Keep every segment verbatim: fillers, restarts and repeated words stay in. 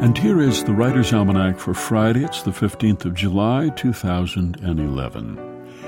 And here is the Writer's Almanac for Friday. It's the fifteenth of July, two thousand eleven.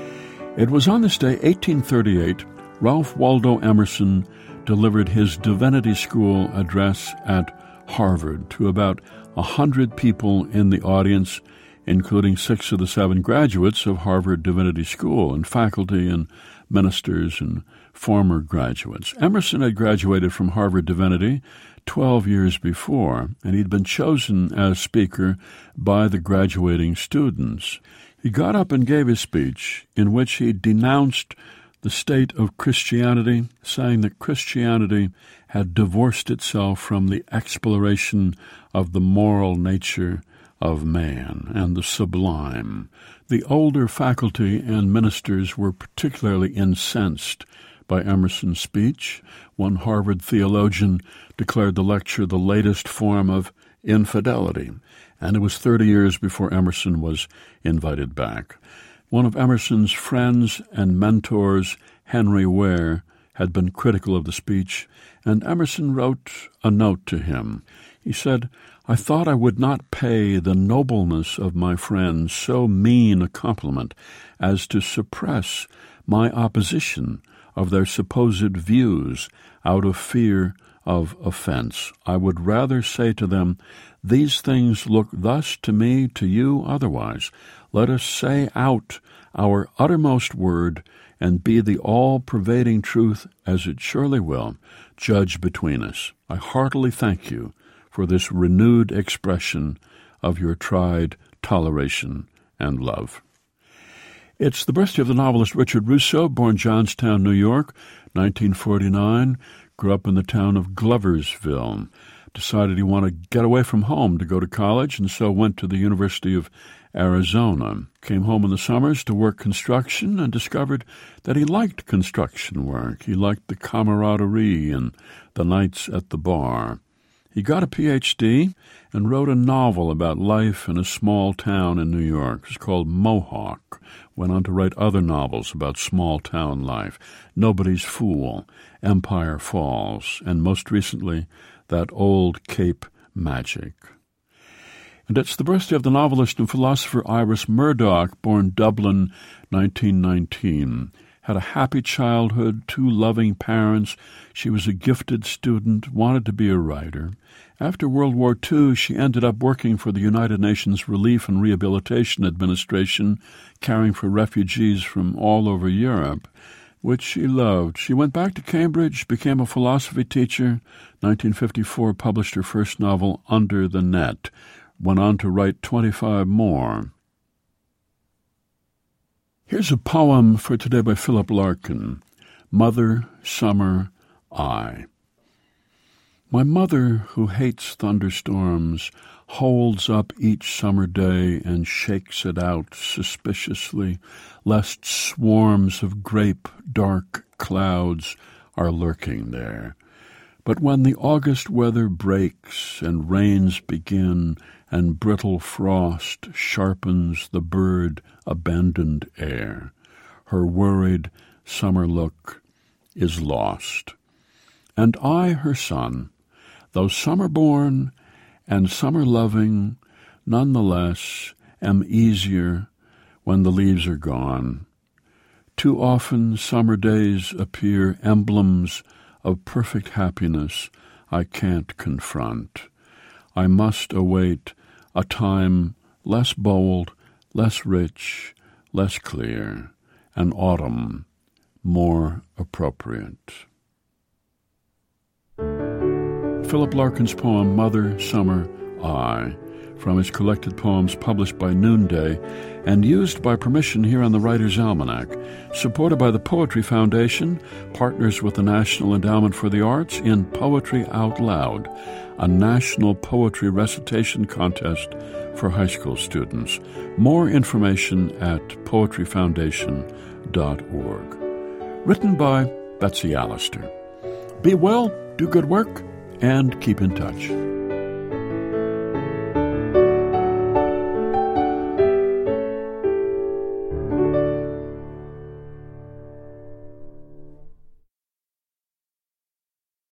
It was on this day, eighteen thirty-eight, Ralph Waldo Emerson delivered his Divinity School address at Harvard to about a hundred people in the audience, including six of the seven graduates of Harvard Divinity School and faculty and ministers and former graduates. Emerson had graduated from Harvard Divinity twelve years before, and he'd been chosen as speaker by the graduating students. He got up and gave his speech in which he denounced the state of Christianity, saying that Christianity had divorced itself from the exploration of the moral nature of man and the sublime. The older faculty and ministers were particularly incensed by Emerson's speech. One Harvard theologian declared the lecture the latest form of infidelity, and it was thirty years before Emerson was invited back. One of Emerson's friends and mentors, Henry Ware, had been critical of the speech, and Emerson wrote a note to him. He said, "I thought I would not pay the nobleness of my friends so mean a compliment as to suppress my opposition of their supposed views out of fear of offense. I would rather say to them, these things look thus to me, to you otherwise. Let us say out our uttermost word and be the all-pervading truth, as it surely will, judge between us. I heartily thank you for this renewed expression of your tried toleration and love." It's the birthday of the novelist Richard Russo, born Johnstown, New York, nineteen forty-nine, grew up in the town of Gloversville, decided he wanted to get away from home to go to college, and so went to the University of Arizona. Came home in the summers to work construction and discovered that he liked construction work. He liked the camaraderie and the nights at the bar. He got a P H D and wrote a novel about life in a small town in New York. It's called Mohawk. Went on to write other novels about small-town life, Nobody's Fool, Empire Falls, and most recently, That Old Cape Magic. And it's the birthday of the novelist and philosopher Iris Murdoch, born Dublin, nineteen nineteen. Had a happy childhood, two loving parents. She was a gifted student, wanted to be a writer. After World War Two, she ended up working for the United Nations Relief and Rehabilitation Administration, caring for refugees from all over Europe, which she loved. She went back to Cambridge, became a philosophy teacher. nineteen fifty-four, published her first novel, Under the Net. Went on to write twenty-five more. Here's a poem for today by Philip Larkin, Mother, Summer, I. My mother, who hates thunderstorms, holds up each summer day and shakes it out suspiciously, lest swarms of grape dark clouds are lurking there. But when the August weather breaks and rains begin and brittle frost sharpens the bird-abandoned air, her worried summer look is lost. And I, her son, though summer-born and summer-loving, none the less am easier when the leaves are gone. Too often summer days appear emblems of perfect happiness I can't confront. I must await a time less bold, less rich, less clear, an autumn more appropriate. Philip Larkin's poem, Mother, Summer, I, from his collected poems published by Noonday and used by permission here on the Writer's Almanac, supported by the Poetry Foundation, partners with the National Endowment for the Arts in Poetry Out Loud, a national poetry recitation contest for high school students. More information at poetry foundation dot org. Written by Betsy Allister. Be well, do good work, and keep in touch.